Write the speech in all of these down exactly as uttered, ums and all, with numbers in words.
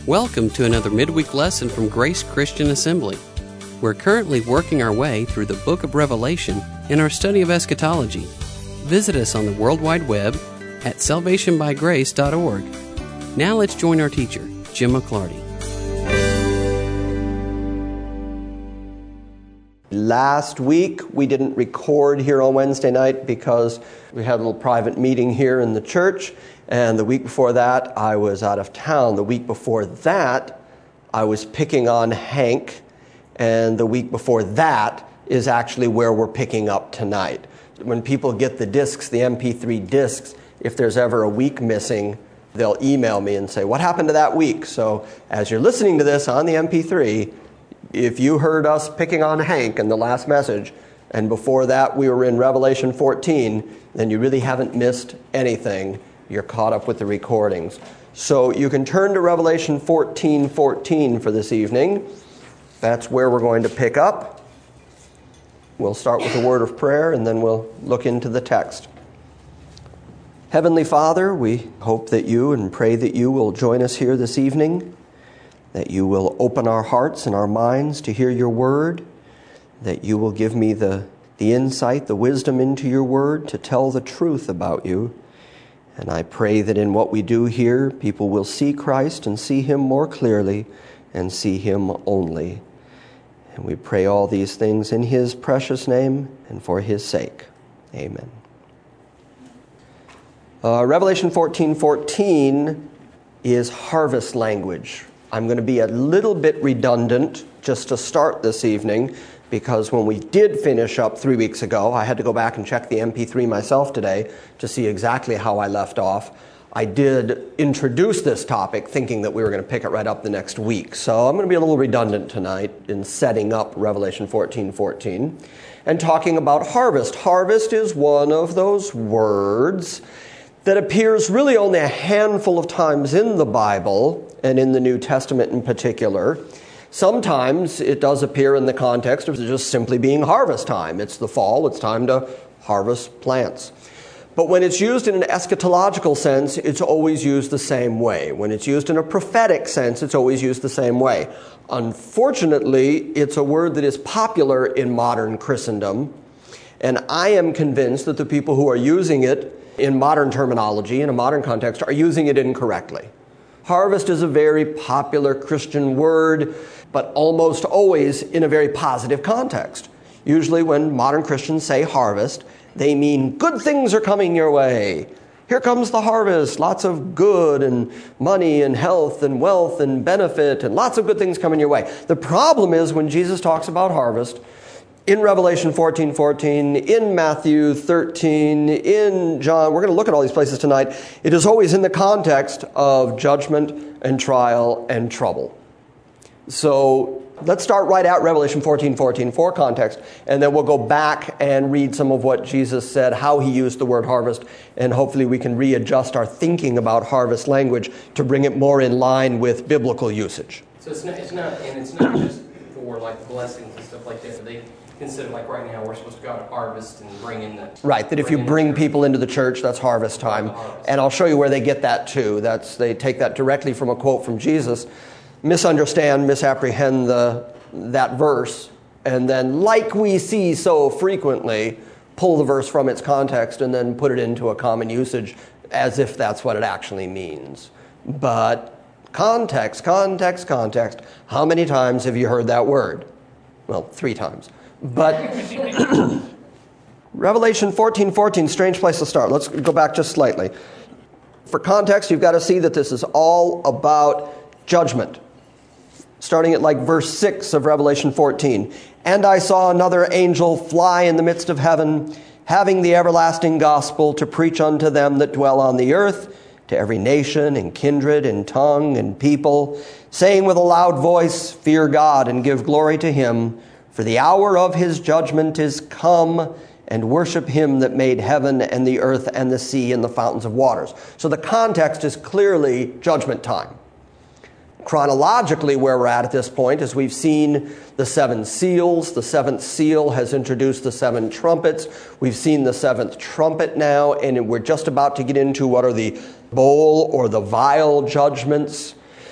Welcome to another midweek lesson from Grace Christian Assembly. We're currently working our way through the book of Revelation in our study of eschatology. Visit us on the World Wide Web at salvation by grace dot org. Now let's join our teacher, Jim McClarty. Last week, we didn't record here on Wednesday night because we had a little private meeting here in the church. And the week before that, I was out of town. The week before that, I was picking on Hank. And the week before that is actually where we're picking up tonight. When people get the discs, the M P three discs, if there's ever a week missing, they'll email me and say, what happened to that week? So as you're listening to this on the M P three, if you heard us picking on Hank in the last message, and before that we were in Revelation fourteen, then you really haven't missed anything. You're caught up with the recordings. So you can turn to Revelation fourteen fourteen for this evening. That's where we're going to pick up. We'll start with a word of prayer, and then we'll look into the text. Heavenly Father, we hope that you and pray that you will join us here this evening, that you will open our hearts and our minds to hear your word, that you will give me the, the insight, the wisdom into your word to tell the truth about you. And I pray that in what we do here, people will see Christ and see him more clearly and see him only. And we pray all these things in his precious name and for his sake. Amen. Uh, Revelation fourteen fourteen is harvest language. I'm going to be a little bit redundant just to start this evening, because when we did finish up three weeks ago, I had to go back and check the M P three myself today to see exactly how I left off. I did introduce this topic thinking that we were going to pick it right up the next week. So I'm going to be a little redundant tonight in setting up Revelation fourteen fourteen and talking about harvest. Harvest is one of those words that appears really only a handful of times in the Bible and in the New Testament in particular. Sometimes it does appear in the context of just simply being harvest time. It's the fall, it's time to harvest plants. But when it's used in an eschatological sense, it's always used the same way. When it's used in a prophetic sense, it's always used the same way. Unfortunately, it's a word that is popular in modern Christendom, and I am convinced that the people who are using it in modern terminology, in a modern context, are using it incorrectly. Harvest is a very popular Christian word, but almost always in a very positive context. Usually when modern Christians say harvest, they mean good things are coming your way. Here comes the harvest, lots of good and money and health and wealth and benefit and lots of good things coming your way. The problem is when Jesus talks about harvest, in Revelation fourteen fourteen, in Matthew thirteen, in John, we're going to look at all these places tonight. It is always in the context of judgment and trial and trouble. So let's start right at Revelation fourteen fourteen for context, and then we'll go back and read some of what Jesus said, how he used the word harvest, and hopefully we can readjust our thinking about harvest language to bring it more in line with biblical usage. So it's not, it's not and it's not just for like blessings and stuff like that. They consider, like right now, we're supposed to go out and harvest and bring in the... Right, that if you bring people into the church, that's harvest time. Harvest. And I'll show you where they get that too. That's they take that directly from a quote from Jesus, misunderstand, misapprehend the that verse, and then, like we see so frequently, pull the verse from its context and then put it into a common usage as if that's what it actually means. But context, context, context. How many times have you heard that word? Well, three times. But Revelation fourteen fourteen, strange place to start. Let's go back just slightly. For context, you've got to see that this is all about judgment. Starting at like verse six of Revelation fourteen. And I saw another angel fly in the midst of heaven, having the everlasting gospel to preach unto them that dwell on the earth, to every nation and kindred and tongue and people, saying with a loud voice, fear God and give glory to him, for the hour of his judgment is come, and worship him that made heaven and the earth and the sea and the fountains of waters. So the context is clearly judgment time. Chronologically, where we're at at this point is we've seen the seven seals. The seventh seal has introduced the seven trumpets. We've seen the seventh trumpet now, and we're just about to get into what are the bowl or the vial judgments.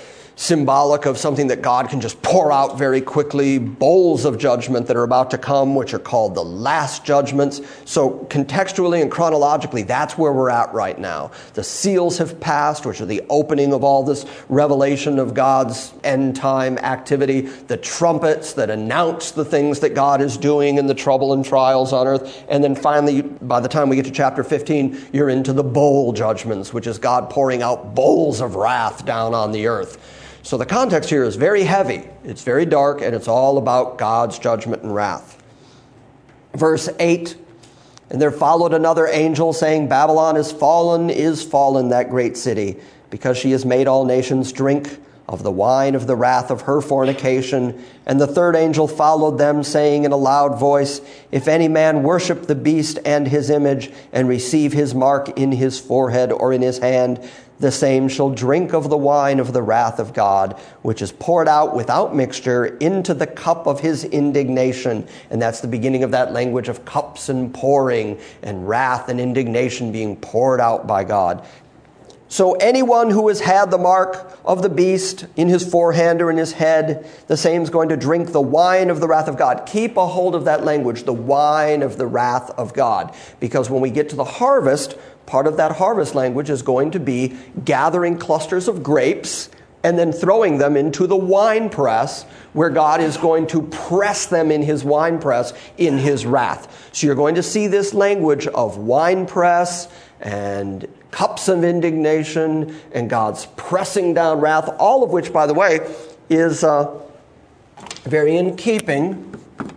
symbolic of something that God can just pour out very quickly, bowls of judgment that are about to come, which are called the last judgments. So contextually and chronologically, that's where we're at right now. The seals have passed, which are the opening of all this revelation of God's end time activity. The trumpets that announce the things that God is doing in the trouble and trials on earth. And then finally, by the time we get to chapter fifteen, you're into the bowl judgments, which is God pouring out bowls of wrath down on the earth. So the context here is very heavy, it's very dark, and it's all about God's judgment and wrath. Verse eight, and there followed another angel saying, Babylon is fallen, is fallen, that great city, because she has made all nations drink of the wine of the wrath of her fornication. And the third angel followed them, saying in a loud voice, If any man worship the beast and his image, and receive his mark in his forehead or in his hand, the same shall drink of the wine of the wrath of God, which is poured out without mixture into the cup of his indignation. And that's the beginning of that language of cups and pouring, and wrath and indignation being poured out by God. So anyone who has had the mark of the beast in his forehead or in his head, the same is going to drink the wine of the wrath of God. Keep a hold of that language, the wine of the wrath of God. Because when we get to the harvest, part of that harvest language is going to be gathering clusters of grapes and then throwing them into the wine press, where God is going to press them in his wine press in his wrath. So you're going to see this language of wine press and cups of indignation and God's pressing down wrath, all of which, by the way, is uh, very in keeping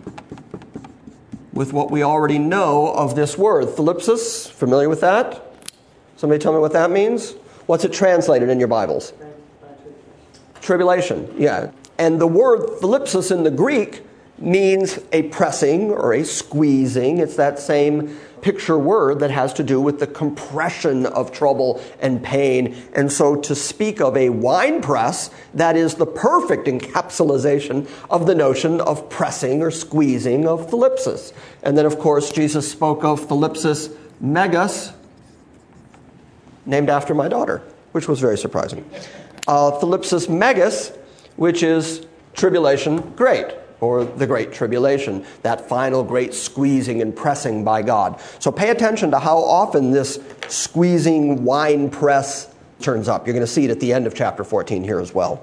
with what we already know of this word. Thlipsis, familiar with that? Somebody tell me what that means? What's it translated in your Bibles? Tribulation, yeah. And the word thlipsis in the Greek means a pressing or a squeezing. It's that same picture word that has to do with the compression of trouble and pain. And so to speak of a wine press, that is the perfect encapsulation of the notion of pressing or squeezing of thlipsis. And then, of course, Jesus spoke of thlipsis megas, named after my daughter, which was very surprising. Uh, thlipsis megas, which is tribulation great, or the Great Tribulation, that final great squeezing and pressing by God. So pay attention to how often this squeezing wine press turns up. You're going to see it at the end of chapter fourteen here as well.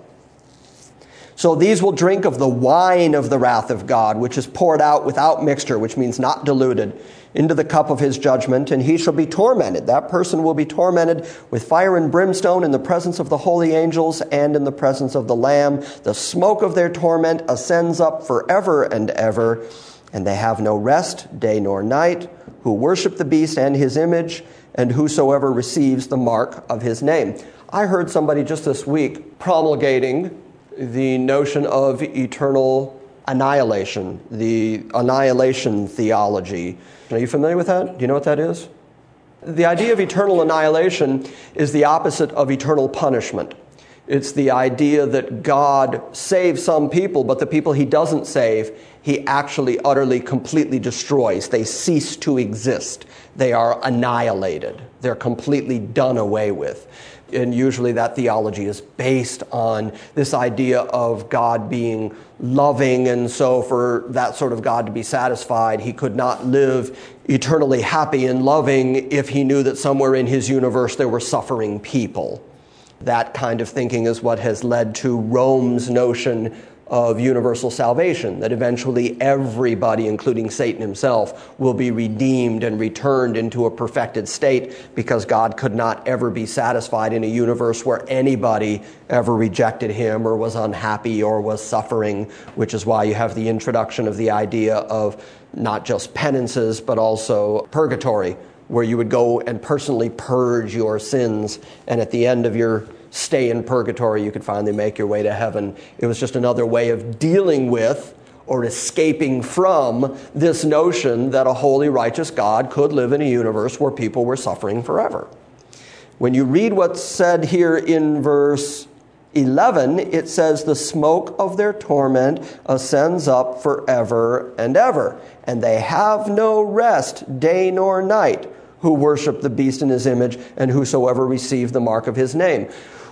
So these will drink of the wine of the wrath of God, which is poured out without mixture, which means not diluted, into the cup of his judgment, and he shall be tormented. That person will be tormented with fire and brimstone in the presence of the holy angels and in the presence of the Lamb. The smoke of their torment ascends up forever and ever, and they have no rest, day nor night, who worship the beast and his image, and whosoever receives the mark of his name. I heard somebody just this week promulgating the notion of eternal annihilation, the annihilation theology. Are you familiar with that? Do you know what that is? The idea of eternal annihilation is the opposite of eternal punishment. It's the idea that God saves some people, but the people he doesn't save, he actually utterly, completely destroys. They cease to exist. They are annihilated. They're completely done away with. And usually that theology is based on this idea of God being loving, and so for that sort of God to be satisfied, he could not live eternally happy and loving if he knew that somewhere in his universe there were suffering people. That kind of thinking is what has led to Rome's notion of universal salvation, that eventually everybody, including Satan himself, will be redeemed and returned into a perfected state, because God could not ever be satisfied in a universe where anybody ever rejected him or was unhappy or was suffering, which is why you have the introduction of the idea of not just penances, but also purgatory, where you would go and personally purge your sins, and at the end of your stay in purgatory, you could finally make your way to heaven. It was just another way of dealing with or escaping from this notion that a holy, righteous God could live in a universe where people were suffering forever. When you read what's said here in verse eleven, it says, the smoke of their torment ascends up forever and ever, and they have no rest day nor night, who worship the beast in his image, and whosoever receive the mark of his name.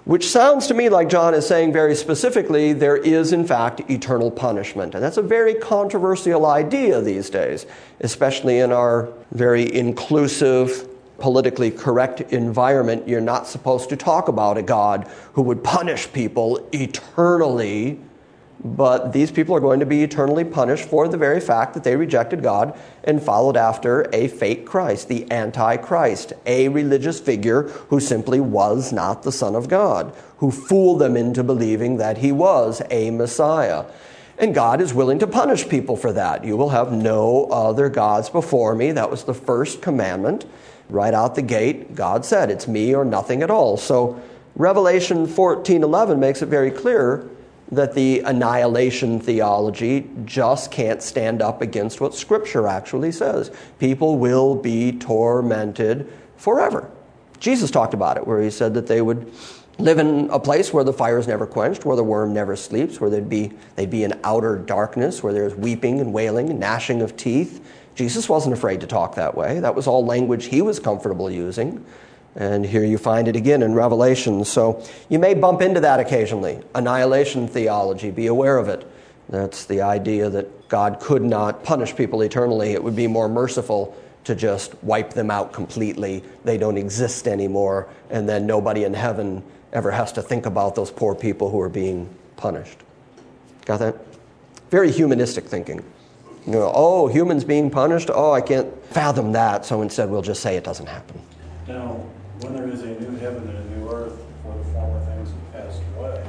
which sounds to me like John is saying very specifically there is in fact eternal punishment. And that's a very controversial idea these days, especially in our very inclusive, politically correct environment. You're not supposed to talk about a God who would punish people eternally, but these people are going to be eternally punished for the very fact that they rejected God and followed after a fake Christ, the Antichrist, a religious figure who simply was not the Son of God, who fooled them into believing that he was a Messiah. And God is willing to punish people for that. You will have no other gods before me. That was the first commandment. Right out the gate, God said, it's me or nothing at all. So Revelation fourteen eleven makes it very clear that the annihilation theology just can't stand up against what Scripture actually says. People will be tormented forever. Jesus talked about it, where he said that they would live in a place where the fire is never quenched, where the worm never sleeps, where they'd be, they'd be in outer darkness, where there's weeping and wailing and gnashing of teeth. Jesus wasn't afraid to talk that way. That was all language he was comfortable using. And here you find it again in Revelation. So you may bump into that occasionally. Annihilation theology, be aware of it. That's the idea that God could not punish people eternally. It would be more merciful to just wipe them out completely. They don't exist anymore. And then nobody in heaven ever has to think about those poor people who are being punished. Got that? Very humanistic thinking. You know, oh, humans being punished? Oh, I can't fathom that. So instead we'll just say it doesn't happen. Now, when there is a new heaven and a new earth, for the former things have passed away,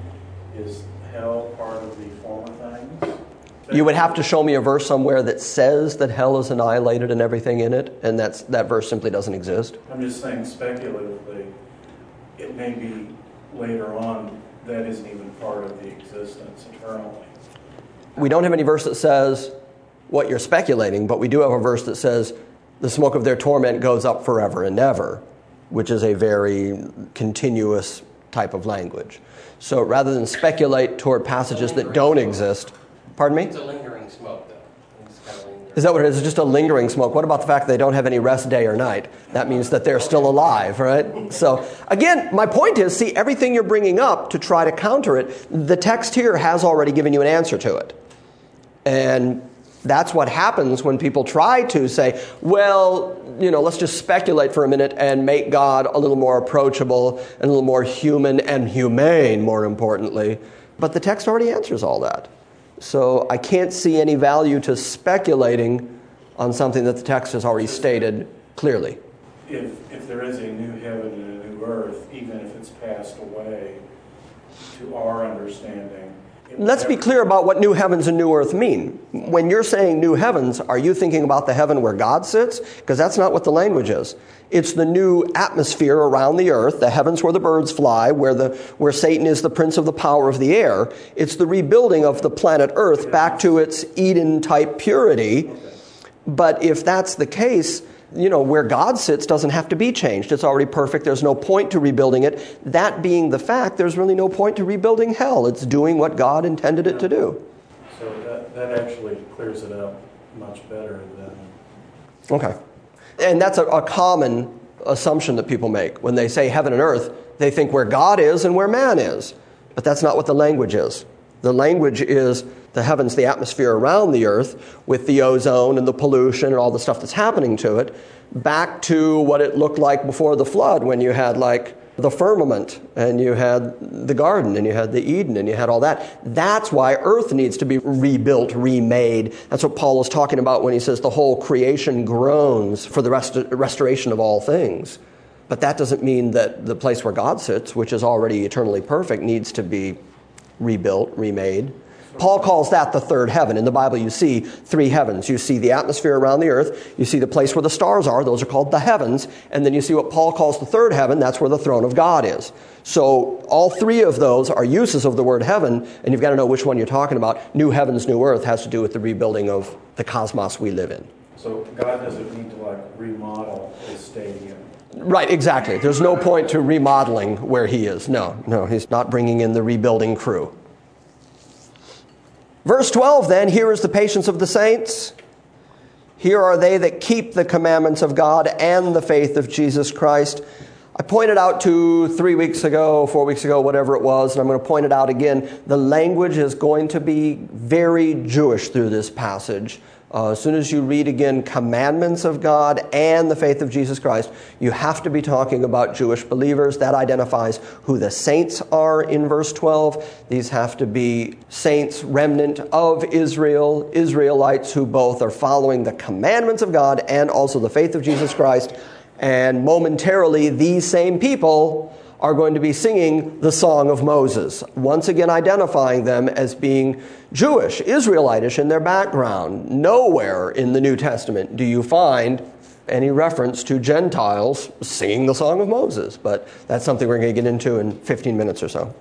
is hell part of the former things? You would have to show me a verse somewhere that says that hell is annihilated and everything in it, and that's that verse simply doesn't exist. I'm just saying speculatively, it may be later on that isn't even part of the existence eternally. We don't have any verse that says what you're speculating, but we do have a verse that says the smoke of their torment goes up forever and ever, which is a very continuous type of language. So rather than speculate toward passages that don't exist, pardon me? It's a lingering smoke, though. It's kind of lingering. Is that what it is? It's just a lingering smoke. What about the fact that they don't have any rest day or night? That means that they're still alive, right? So again, my point is, see, everything you're bringing up to try to counter it, the text here has already given you an answer to it. And that's what happens when people try to say, well, you know, let's just speculate for a minute and make God a little more approachable and a little more human and humane, more importantly. But the text already answers all that. So I can't see any value to speculating on something that the text has already stated clearly. If, if there is a new heaven and a new earth, even if it's passed away, to our understanding, let's be clear about what new heavens and new earth mean. When you're saying new heavens, are you thinking about the heaven where God sits? Because that's not what the language is. It's the new atmosphere around the earth, the heavens where the birds fly, where the where Satan is the prince of the power of the air. It's the rebuilding of the planet Earth back to its Eden-type purity. But if that's the case, you know, where God sits doesn't have to be changed. It's already perfect. There's no point to rebuilding it. That being the fact, there's really no point to rebuilding hell. It's doing what God intended it to do. So that, that actually clears it up much better than... Okay. And that's a, a common assumption that people make. When they say heaven and earth, they think where God is and where man is. But that's not what the language is. The language is the heavens, the atmosphere around the earth, with the ozone and the pollution and all the stuff that's happening to it, back to what it looked like before the flood, when you had like the firmament and you had the garden and you had the Eden and you had all that. That's why earth needs to be rebuilt, remade. That's what Paul is talking about when he says the whole creation groans for the rest- restoration of all things. But that doesn't mean that the place where God sits, which is already eternally perfect, needs to be rebuilt, remade. Paul calls that the third heaven. In the Bible, you see three heavens. You see the atmosphere around the earth. You see the place where the stars are. Those are called the heavens. And then you see what Paul calls the third heaven. That's where the throne of God is. So all three of those are uses of the word heaven, and you've got to know which one you're talking about. New heavens, new earth has to do with the rebuilding of the cosmos we live in. So God doesn't need to like remodel his stadium. Right, exactly. There's no point to remodeling where he is. No, no, he's not bringing in the rebuilding crew. Verse twelve then, here is the patience of the saints. Here are they that keep the commandments of God and the faith of Jesus Christ. I pointed out to three weeks ago, four weeks ago, whatever it was, and I'm going to point it out again. The language is going to be very Jewish through this passage. Uh, as soon as you read again commandments of God and the faith of Jesus Christ, you have to be talking about Jewish believers. That identifies who the saints are in verse twelve. These have to be saints, remnant of Israel, Israelites who both are following the commandments of God and also the faith of Jesus Christ. And momentarily, these same people are going to be singing the Song of Moses, once again identifying them as being Jewish, Israelitish in their background. Nowhere in the New Testament do you find any reference to Gentiles singing the Song of Moses, but that's something we're going to get into in fifteen minutes or so.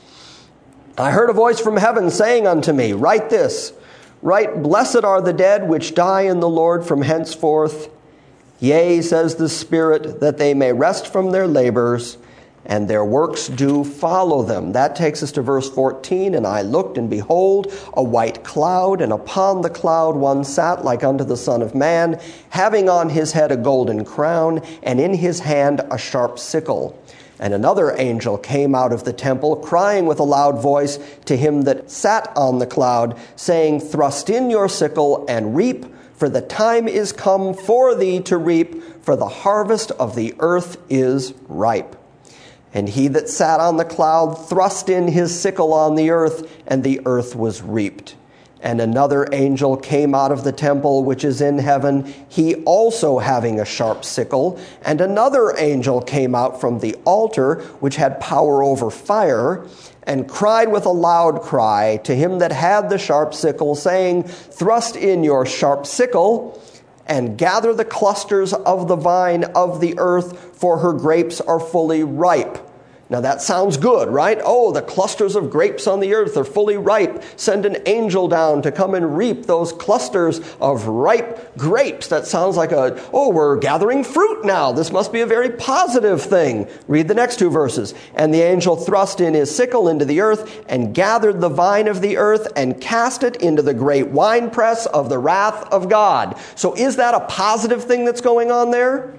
I heard a voice from heaven saying unto me, write this, write, blessed are the dead which die in the Lord from henceforth. Yea, says the Spirit, that they may rest from their labors, and their works do follow them. That takes us to verse fourteen. And I looked, and behold, a white cloud, and upon the cloud one sat like unto the Son of Man, having on his head a golden crown, and in his hand a sharp sickle. And another angel came out of the temple, crying with a loud voice to him that sat on the cloud, saying, thrust in your sickle and reap, for the time is come for thee to reap, for the harvest of the earth is ripe. And he that sat on the cloud thrust in his sickle on the earth, and the earth was reaped. And another angel came out of the temple which is in heaven, he also having a sharp sickle. And another angel came out from the altar, which had power over fire, and cried with a loud cry to him that had the sharp sickle, saying, thrust in your sharp sickle, and gather the clusters of the vine of the earth, for her grapes are fully ripe. Now that sounds good, right? Oh, the clusters of grapes on the earth are fully ripe. Send an angel down to come and reap those clusters of ripe grapes. That sounds like a, oh, we're gathering fruit now. This must be a very positive thing. Read the next two verses. And the angel thrust in his sickle into the earth, and gathered the vine of the earth, and cast it into the great winepress of the wrath of God. So is that a positive thing that's going on there?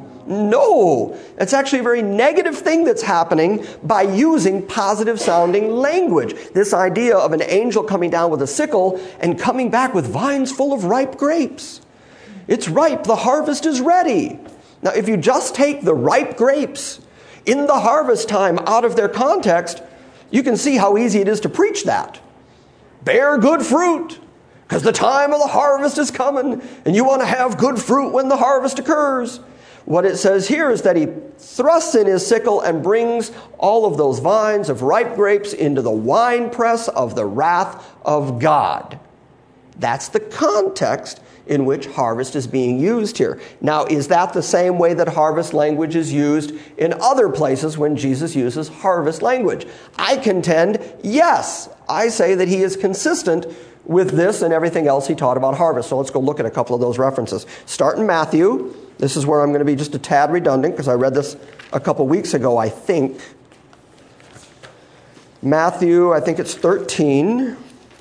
No, it's actually a very negative thing that's happening by using positive sounding language. This idea of an angel coming down with a sickle and coming back with vines full of ripe grapes. It's ripe, the harvest is ready. Now, if you just take the ripe grapes in the harvest time out of their context, you can see how easy it is to preach that. Bear good fruit, because the time of the harvest is coming, and you want to have good fruit when the harvest occurs. What it says here is that he thrusts in his sickle and brings all of those vines of ripe grapes into the winepress of the wrath of God. That's the context in which harvest is being used here. Now, is that the same way that harvest language is used in other places when Jesus uses harvest language? I contend, yes. I say that he is consistent with this and everything else he taught about harvest. So let's go look at a couple of those references. Start in Matthew. This is where I'm going to be just a tad redundant because I read this a couple weeks ago, I think. Matthew, I think it's thirteen.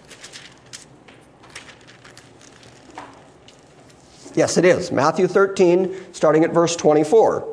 Yes, it is. Matthew thirteen, starting at verse twenty-four.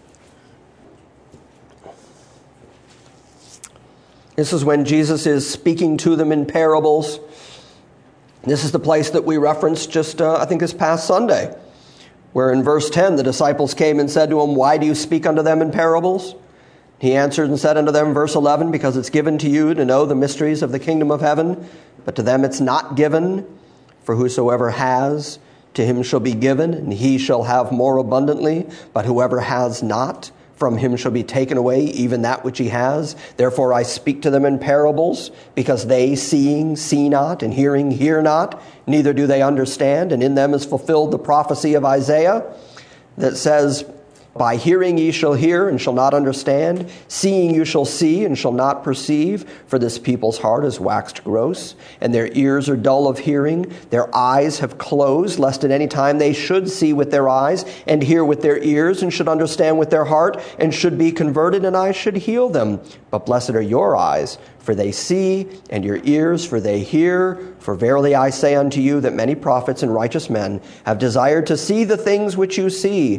This is when Jesus is speaking to them in parables. This is the place that we referenced just, uh, I think, this past Sunday, where in verse ten, the disciples came and said to him, why do you speak unto them in parables? He answered and said unto them, verse eleven, because it's given to you to know the mysteries of the kingdom of heaven, but to them it's not given. For whosoever has, to him shall be given, and he shall have more abundantly. But whoever has not, from him shall be taken away even that which he has. Therefore I speak to them in parables, because they seeing see not, and hearing hear not, neither do they understand. And in them is fulfilled the prophecy of Isaiah that says, by hearing ye shall hear and shall not understand, seeing you shall see and shall not perceive, for this people's heart is waxed gross, and their ears are dull of hearing, their eyes have closed, lest at any time they should see with their eyes, and hear with their ears, and should understand with their heart, and should be converted, and I should heal them. But blessed are your eyes, for they see, and your ears, for they hear. For verily I say unto you that many prophets and righteous men have desired to see the things which you see,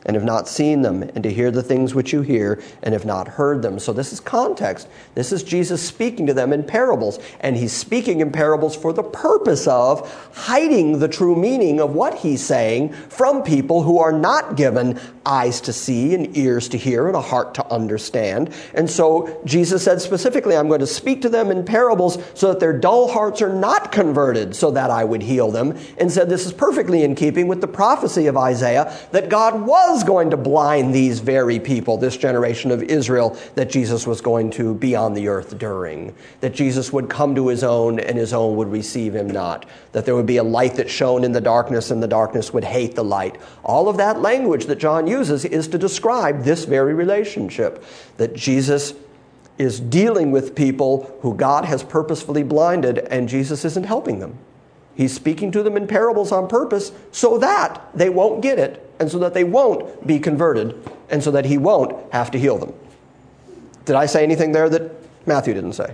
and have not seen them, and to hear the things which you hear, and have not heard them. So this is context. This is Jesus speaking to them in parables, and he's speaking in parables for the purpose of hiding the true meaning of what he's saying from people who are not given eyes to see and ears to hear and a heart to understand. And so Jesus said specifically, I'm going to speak to them in parables so that their dull hearts are not converted, so that I would heal them, and said this is perfectly in keeping with the prophecy of Isaiah that God was going to blind these very people, this generation of Israel, that Jesus was going to be on the earth during, that Jesus would come to his own and his own would receive him not, that there would be a light that shone in the darkness and the darkness would hate the light. All of that language that John uses is to describe this very relationship, that Jesus is dealing with people who God has purposefully blinded, and Jesus isn't helping them. He's speaking to them in parables on purpose so that they won't get it, and so that they won't be converted, and so that he won't have to heal them. Did I say anything there that Matthew didn't say?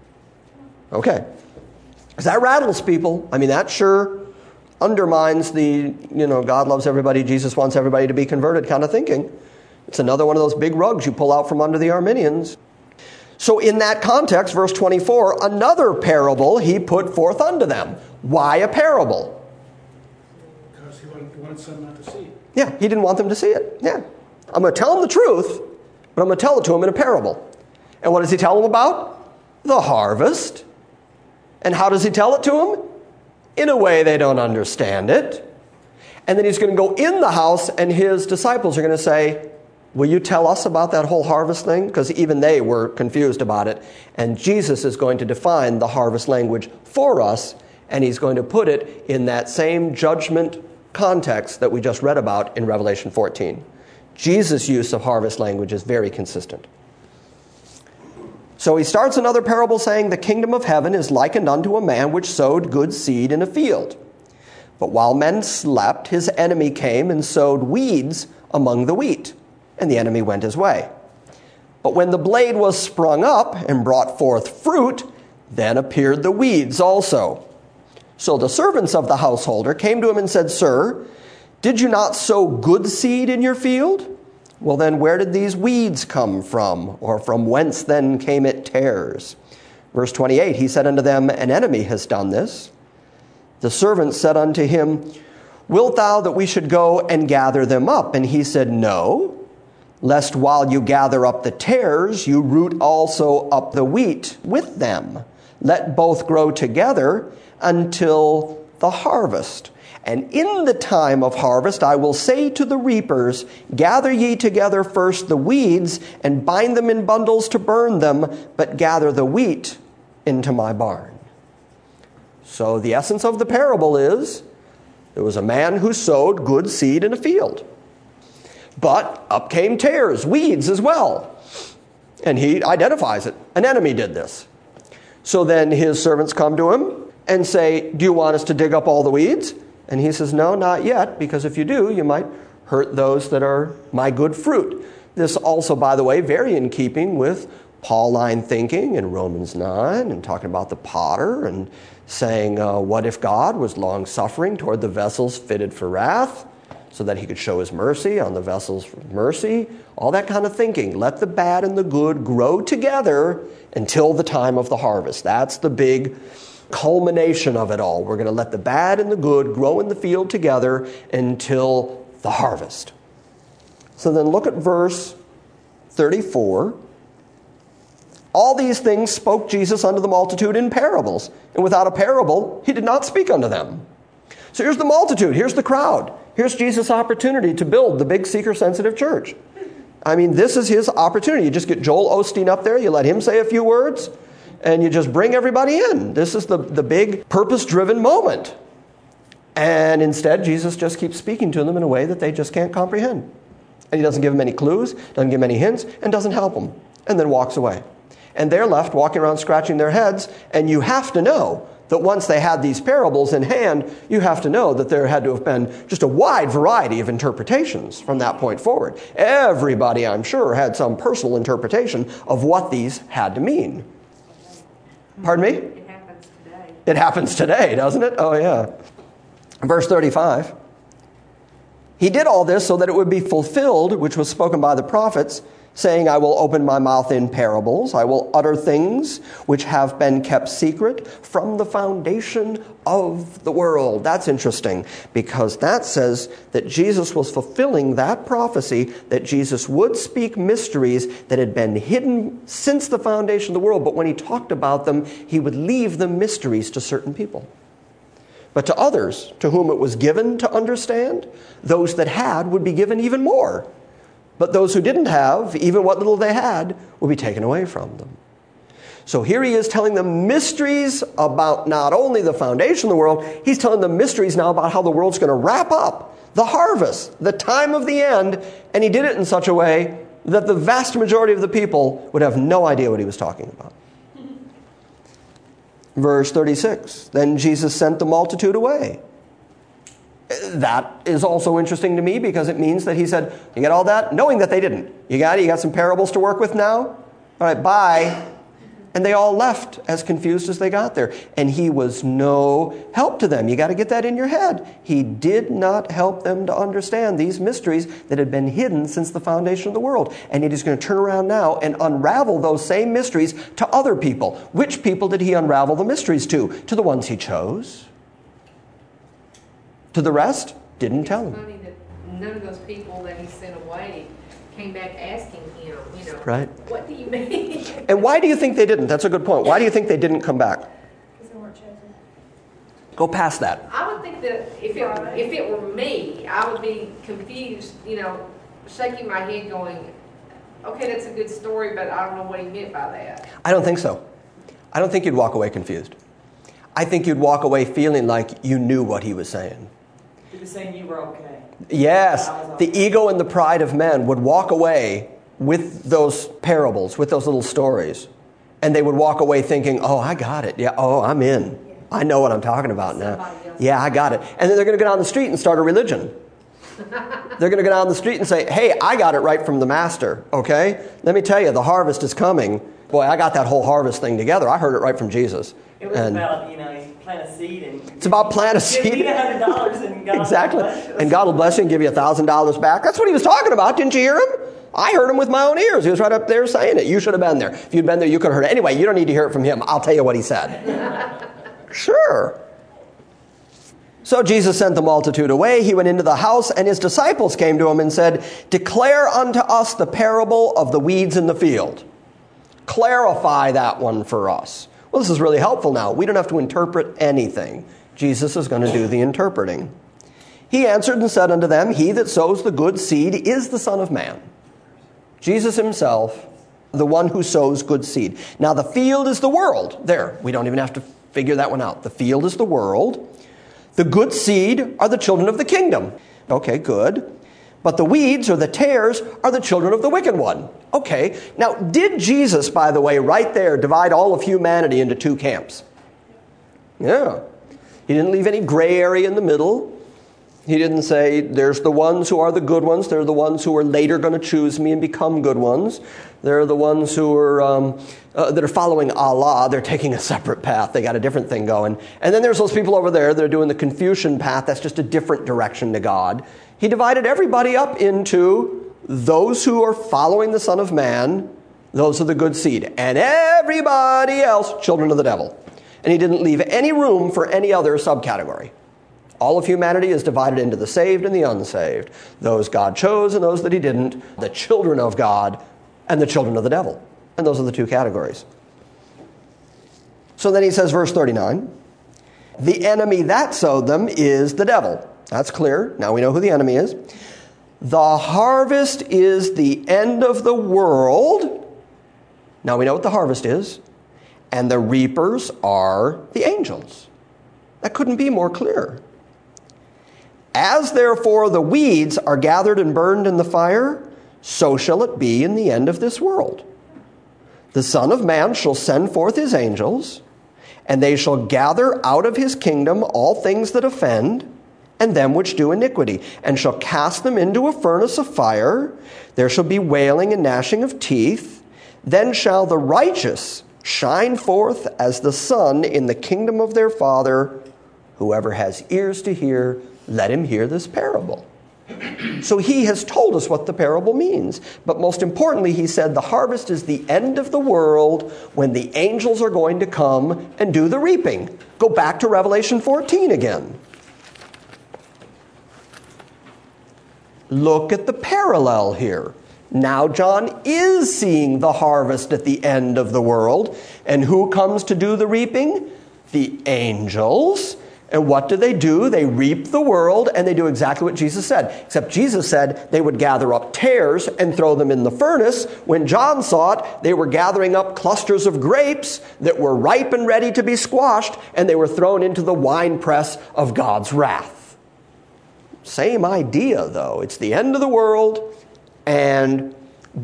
Okay. Because that rattles people. I mean, that sure undermines the, you know, God loves everybody, Jesus wants everybody to be converted kind of thinking. It's another one of those big rugs you pull out from under the Arminians. So in that context, verse twenty-four, another parable he put forth unto them. Why a parable? Because he wanted, he wanted some not to see it. Yeah, he didn't want them to see it. Yeah. I'm going to tell them the truth, but I'm going to tell it to them in a parable. And what does he tell them about? The harvest. And how does he tell it to them? In a way they don't understand it. And then he's going to go in the house, and his disciples are going to say, will you tell us about that whole harvest thing? Because even they were confused about it. And Jesus is going to define the harvest language for us, and he's going to put it in that same judgment context that we just read about in Revelation fourteen. Jesus' use of harvest language is very consistent. So he starts another parable saying, the kingdom of heaven is likened unto a man which sowed good seed in a field. But while men slept, his enemy came and sowed weeds among the wheat, and the enemy went his way. But when the blade was sprung up and brought forth fruit, then appeared the weeds also. So the servants of the householder came to him and said, Sir, did you not sow good seed in your field? Well, then where did these weeds come from? Or from whence then came it tares? Verse twenty-eight, he said unto them, an enemy has done this. The servants said unto him, wilt thou that we should go and gather them up? And he said, no, lest while you gather up the tares, you root also up the wheat with them. Let both grow together until the harvest. And in the time of harvest I will say to the reapers, gather ye together first the weeds, and bind them in bundles to burn them, but gather the wheat into my barn. So the essence of the parable is, there was a man who sowed good seed in a field. But up came tares, weeds as well. And he identifies it. An enemy did this. So then his servants come to him and say, do you want us to dig up all the weeds? And he says, no, not yet, because if you do, you might hurt those that are my good fruit. This also, by the way, very in keeping with Pauline thinking in Romans nine, and talking about the potter, and saying, uh, what if God was long-suffering toward the vessels fitted for wrath, so that he could show his mercy on the vessels for mercy? All that kind of thinking. Let the bad and the good grow together until the time of the harvest. That's the big culmination of it all. We're going to let the bad and the good grow in the field together until the harvest. So then look at verse thirty-four. All these things spoke Jesus unto the multitude in parables, and without a parable he did not speak unto them. So here's the multitude, here's the crowd. Here's Jesus' opportunity to build the big seeker-sensitive church. I mean, this is his opportunity. You just get Joel Osteen up there, you let him say a few words, and you just bring everybody in. This is the, the big purpose-driven moment. And instead, Jesus just keeps speaking to them in a way that they just can't comprehend. And he doesn't give them any clues, doesn't give them any hints, and doesn't help them, and then walks away. And they're left walking around scratching their heads, and you have to know that once they had these parables in hand, you have to know that there had to have been just a wide variety of interpretations from that point forward. Everybody, I'm sure, had some personal interpretation of what these had to mean. Pardon me? It happens today. It happens today, doesn't it? Oh, yeah. Verse thirty-five. He did all this so that it would be fulfilled, which was spoken by the prophets, saying, I will open my mouth in parables. I will utter things which have been kept secret from the foundation of the world. That's interesting, because that says that Jesus was fulfilling that prophecy, that Jesus would speak mysteries that had been hidden since the foundation of the world. But when he talked about them, he would leave the mysteries to certain people. But to others, to whom it was given to understand, those that had would be given even more. But those who didn't have, even what little they had, will be taken away from them. So here he is telling them mysteries about not only the foundation of the world, he's telling them mysteries now about how the world's going to wrap up, the harvest, the time of the end, and he did it in such a way that the vast majority of the people would have no idea what he was talking about. Verse thirty-six, then Jesus sent the multitude away. That is also interesting to me, because it means that he said, you get all that? Knowing that they didn't. You got it? You got some parables to work with now? All right, bye. And they all left as confused as they got there. And he was no help to them. You got to get that in your head. He did not help them to understand these mysteries that had been hidden since the foundation of the world. And it is going to turn around now and unravel those same mysteries to other people. Which people did he unravel the mysteries to? To the ones he chose. To the rest, didn't tell him. It's funny that none of those people that he sent away came back asking him, you know, right. What do you mean? And why do you think they didn't? That's a good point. Why do you think they didn't come back? Because they weren't chosen. Go past that. I would think that if it, if it were me, I would be confused, you know, shaking my head going, okay, that's a good story, but I don't know what he meant by that. I don't think so. I don't think you'd walk away confused. I think you'd walk away feeling like you knew what he was saying. He was saying you were okay. Yes, Okay. the ego and the pride of men would walk away with those parables, with those little stories. And they would walk away thinking, oh, I got it. Yeah, oh, I'm in. I know what I'm talking about now. Yeah, I got it. And then they're going to go down the street and start a religion. They're going to go down the street and say, hey, I got it right from the master, okay? Let me tell you, the harvest is coming. Boy, I got that whole harvest thing together. I heard it right from Jesus. It was and about, you know, you plant a seed and... It's about plant a seed. Give me one hundred dollars and God exactly. will bless you. And God will bless you and give you one thousand dollars back. That's what he was talking about. Didn't you hear him? I heard him with my own ears. He was right up there saying it. You should have been there. If you'd been there, you could have heard it. Anyway, you don't need to hear it from him. I'll tell you what he said. Sure. So Jesus sent the multitude away. He went into the house, and his disciples came to him and said, declare unto us the parable of the weeds in the field. Clarify that one for us. Well, this is really helpful now. We don't have to interpret anything. Jesus is going to do the interpreting. He answered and said unto them, he that sows the good seed is the Son of Man. Jesus himself, the one who sows good seed. Now, the field is the world. There, we don't even have to figure that one out. The field is the world. The good seed are the children of the kingdom. Okay, good. But the weeds or the tares are the children of the wicked one. Okay. Now, did Jesus, by the way, right there divide all of humanity into two camps? Yeah. He didn't leave any gray area in the middle. He didn't say, there's the ones who are the good ones. They're the ones who are later going to choose me and become good ones. They're the ones who are um, uh, that are following Allah. They're taking a separate path. They got a different thing going. And then there's those people over there that are doing the Confucian path. That's just a different direction to God. He divided everybody up into those who are following the Son of Man. Those are the good seed. And everybody else, children of the devil. And he didn't leave any room for any other subcategory. All of humanity is divided into the saved and the unsaved. Those God chose and those that he didn't. The children of God and the children of the devil. And those are the two categories. So then he says, verse thirty-nine, the enemy that sowed them is the devil. That's clear. Now we know who the enemy is. The harvest is the end of the world. Now we know what the harvest is. And the reapers are the angels. That couldn't be more clear. As therefore the weeds are gathered and burned in the fire, so shall it be in the end of this world. The Son of Man shall send forth his angels, and they shall gather out of his kingdom all things that offend, and them which do iniquity, and shall cast them into a furnace of fire. There shall be wailing and gnashing of teeth. Then shall the righteous shine forth as the sun in the kingdom of their Father. Whoever has ears to hear, let him hear this parable. So he has told us what the parable means. But most importantly, he said the harvest is the end of the world when the angels are going to come and do the reaping. Go back to Revelation fourteen again. Look at the parallel here. Now John is seeing the harvest at the end of the world. And who comes to do the reaping? The angels. And what do they do? They reap the world, and they do exactly what Jesus said. Except Jesus said they would gather up tares and throw them in the furnace. When John saw it, they were gathering up clusters of grapes that were ripe and ready to be squashed, and they were thrown into the winepress of God's wrath. Same idea, though. It's the end of the world, and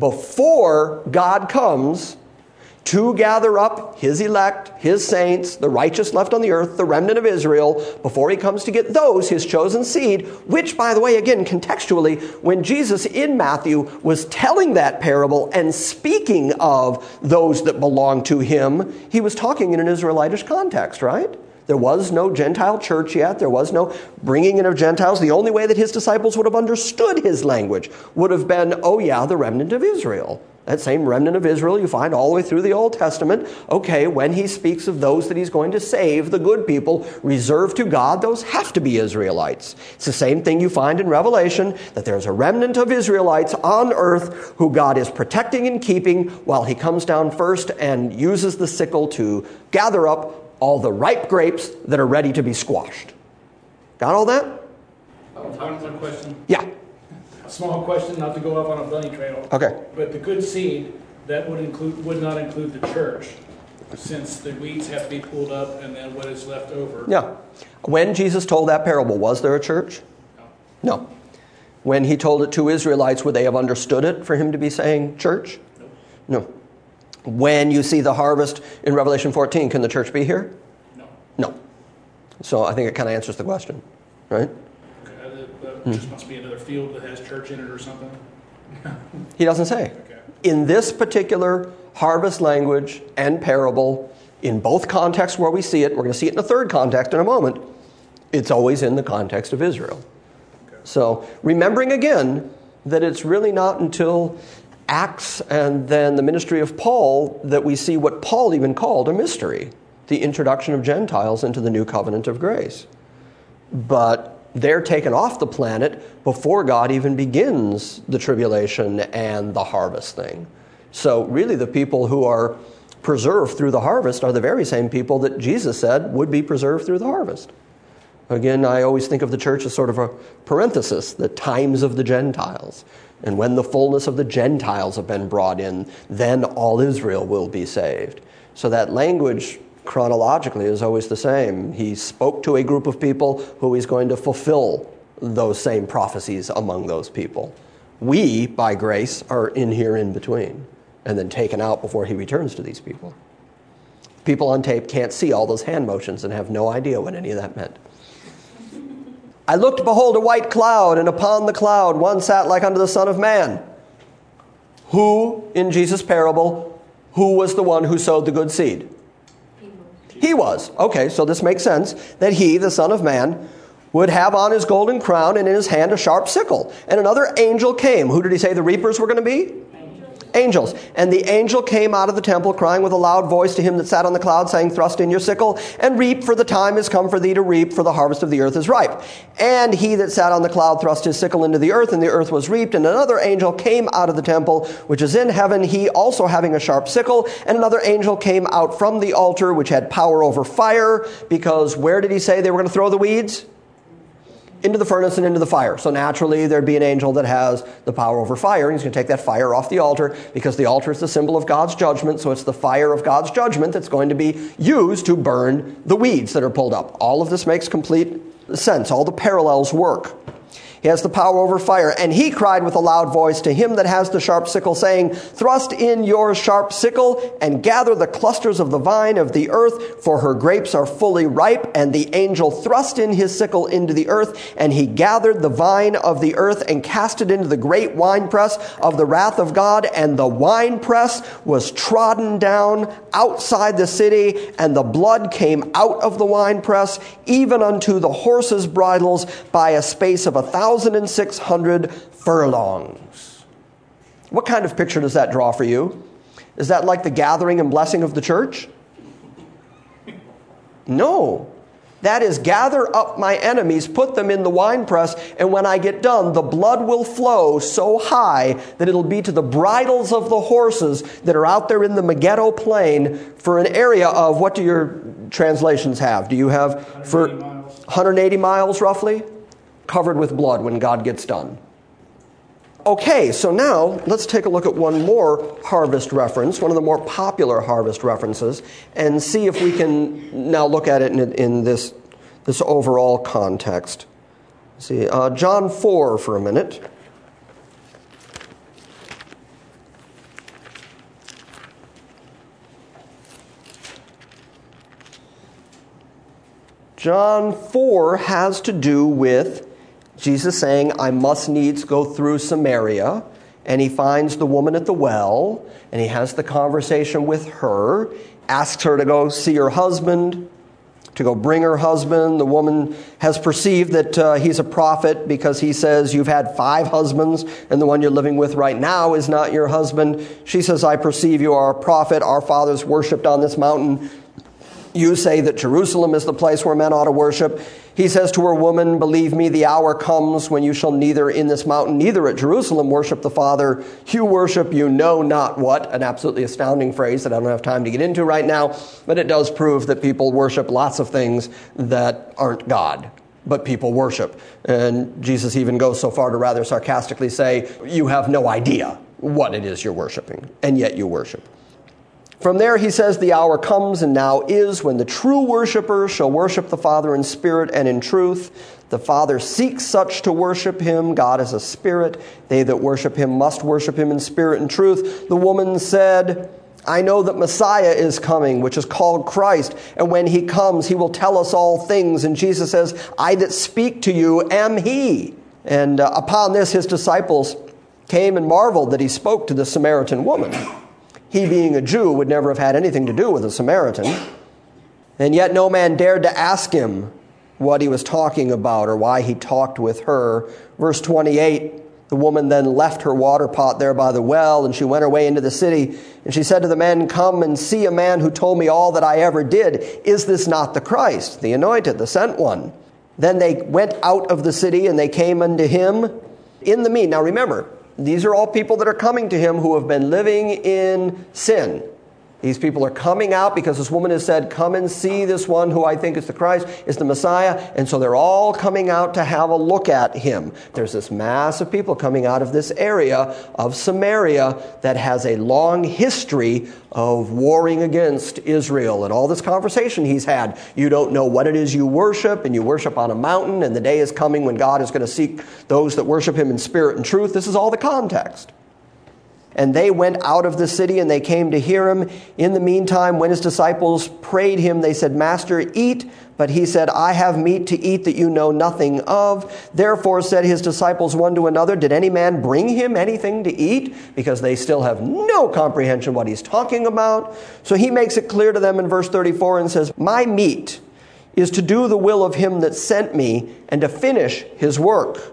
before God comes to gather up his elect, his saints, the righteous left on the earth, the remnant of Israel, before he comes to get those, his chosen seed, which, by the way, again, contextually, when Jesus in Matthew was telling that parable and speaking of those that belong to him, he was talking in an Israelitish context, right? There was no Gentile church yet. There was no bringing in of Gentiles. The only way that his disciples would have understood his language would have been, oh yeah, the remnant of Israel. That same remnant of Israel you find all the way through the Old Testament. Okay, when he speaks of those that he's going to save, the good people reserved to God, those have to be Israelites. It's the same thing you find in Revelation, that there's a remnant of Israelites on earth who God is protecting and keeping while he comes down first and uses the sickle to gather up all the ripe grapes that are ready to be squashed. Got all that? One, one question. Yeah. A small question, not to go off on a bunny trail. Okay. But the good seed, that would include would not include the church, since the weeds have to be pulled up and then what is left over. Yeah. When Jesus told that parable, was there a church? No. No. When he told it to Israelites, would they have understood it for him to be saying church? No. No. When you see the harvest in Revelation fourteen, can the church be here? No. No. So I think it kind of answers the question, right? Okay, that uh, just must be another field that has church in it or something. He doesn't say. Okay. In this particular harvest language and parable, in both contexts where we see it, we're going to see it in a third context in a moment, it's always in the context of Israel. Okay. So remembering again that it's really not until Acts and then the ministry of Paul that we see what Paul even called a mystery, the introduction of Gentiles into the new covenant of grace. But they're taken off the planet before God even begins the tribulation and the harvest thing. So really the people who are preserved through the harvest are the very same people that Jesus said would be preserved through the harvest. Again, I always think of the church as sort of a parenthesis, the times of the Gentiles. And when the fullness of the Gentiles have been brought in, then all Israel will be saved. So that language chronologically is always the same. He spoke to a group of people who he's going to fulfill those same prophecies among those people. We, by grace, are in here in between and then taken out before he returns to these people. People on tape can't see all those hand motions and have no idea what any of that meant. I looked, behold, a white cloud, and upon the cloud one sat like unto the Son of Man. Who, in Jesus' parable, who was the one who sowed the good seed? He was. Okay, so this makes sense, that he, the Son of Man, would have on his golden crown and in his hand a sharp sickle. And another angel came. Who did he say the reapers were going to be? Angels. And the angel came out of the temple, crying with a loud voice to him that sat on the cloud, saying, Thrust in your sickle, and reap, for the time is come for thee to reap, for the harvest of the earth is ripe. And he that sat on the cloud thrust his sickle into the earth, and the earth was reaped. And another angel came out of the temple, which is in heaven, he also having a sharp sickle. And another angel came out from the altar, which had power over fire, because where did he say they were going to throw the weeds? Into the furnace and into the fire. So naturally, there'd be an angel that has the power over fire, and he's going to take that fire off the altar, because the altar is the symbol of God's judgment, so it's the fire of God's judgment that's going to be used to burn the weeds that are pulled up. All of this makes complete sense. All the parallels work. He has the power over fire. And he cried with a loud voice to him that has the sharp sickle, saying, Thrust in your sharp sickle, and gather the clusters of the vine of the earth, for her grapes are fully ripe. And the angel thrust in his sickle into the earth, and he gathered the vine of the earth, and cast it into the great winepress of the wrath of God. And the winepress was trodden down outside the city, and the blood came out of the winepress, even unto the horses' bridles, by a space of a thousand thousand six hundred furlongs. What kind of picture does that draw for you? Is that like the gathering and blessing of the church? No. That is, gather up my enemies, put them in the winepress, and when I get done, the blood will flow so high that it'll be to the bridles of the horses that are out there in the Megiddo plain for an area of, what do your translations have? Do you have for one hundred eighty miles. one hundred eighty miles roughly? Covered with blood when God gets done. Okay, so now let's take a look at one more harvest reference, one of the more popular harvest references, and see if we can now look at it in, in this, this overall context. Let's see, uh, John four for a minute. John four has to do with Jesus saying, I must needs go through Samaria, and he finds the woman at the well, and he has the conversation with her, asks her to go see her husband, to go bring her husband. The woman has perceived that uh, he's a prophet because he says, you've had five husbands, and the one you're living with right now is not your husband. She says, I perceive you are a prophet. Our fathers worshipped on this mountain. You say that Jerusalem is the place where men ought to worship. He says to her, woman, believe me, the hour comes when you shall neither in this mountain, neither at Jerusalem worship the Father. You worship you know not what. An absolutely astounding phrase that I don't have time to get into right now. But it does prove that people worship lots of things that aren't God, but people worship. And Jesus even goes so far to rather sarcastically say, you have no idea what it is you're worshiping, and yet you worship. From there, he says, the hour comes and now is when the true worshiper shall worship the Father in spirit and in truth. The Father seeks such to worship him. God is a spirit. They that worship him must worship him in spirit and truth. The woman said, I know that Messiah is coming, which is called Christ. And when he comes, he will tell us all things. And Jesus says, I that speak to you am he. And uh, upon this, his disciples came and marveled that he spoke to the Samaritan woman. He, being a Jew, would never have had anything to do with a Samaritan. And yet no man dared to ask him what he was talking about or why he talked with her. Verse twenty-eight, the woman then left her water pot there by the well, and she went her way into the city. And she said to the men, come and see a man who told me all that I ever did. Is this not the Christ, the anointed, the sent one? Then they went out of the city, and they came unto him in the mean. Now remember, these are all people that are coming to him who have been living in sin. These people are coming out because this woman has said, come and see this one who I think is the Christ, is the Messiah. And so they're all coming out to have a look at him. There's this mass of people coming out of this area of Samaria that has a long history of warring against Israel. And all this conversation he's had, you don't know what it is you worship, and you worship on a mountain, and the day is coming when God is going to seek those that worship him in spirit and truth. This is all the context. And they went out of the city, and they came to hear him. In the meantime, when his disciples prayed him, they said, Master, eat. But he said, I have meat to eat that you know nothing of. Therefore said his disciples one to another, did any man bring him anything to eat? Because they still have no comprehension what he's talking about. So he makes it clear to them in verse thirty-four and says, my meat is to do the will of him that sent me, and to finish his work.